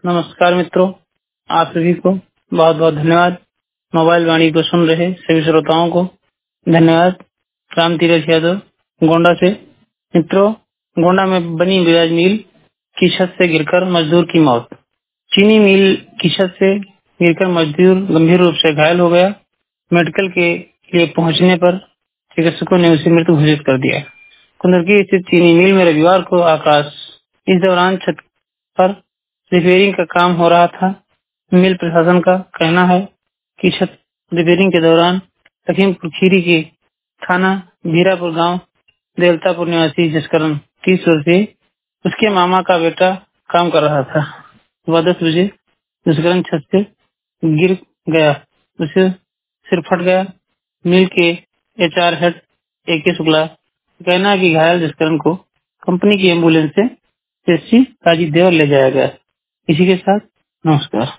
नमस्कार मित्रों, आप सभी को बहुत बहुत धन्यवाद। मोबाइल वाणी को सुन रहे सभी श्रोताओं को धन्यवाद। राम तीरथ यादव, गोंडा से। मित्रों, गोंडा में बनी ब्याज मिल की छत से गिरकर मजदूर की मौत। चीनी मिल की छत से गिरकर मजदूर गंभीर रूप से घायल हो गया। मेडिकल के लिए पहुंचने पर चिकित्सकों ने उसे मृत घोषित कर दिया। कुंदरकी स्थित चीनी मिल में रविवार को आकाश इस दौरान छत पर रिपेयरिंग का काम हो रहा था। मिल प्रशासन का कहना है कि छत रिपेयरिंग के दौरान लखीमपुर खीरी के थाना भीरापुर गांव देवतापुर निवासी जसकरण 30 वर्षीय उसके मामा का बेटा काम कर रहा था। सुबह 10 बजे जसकरण छत से गिर गया, उसे सिर फट गया। मिल के HR हेड AK शुक्ला का कहना है कि घायल जसकरण को कंपनी की एम्बुलेंस से CHC राजीव देवर ले जाया गया। इसी के साथ नमस्कार।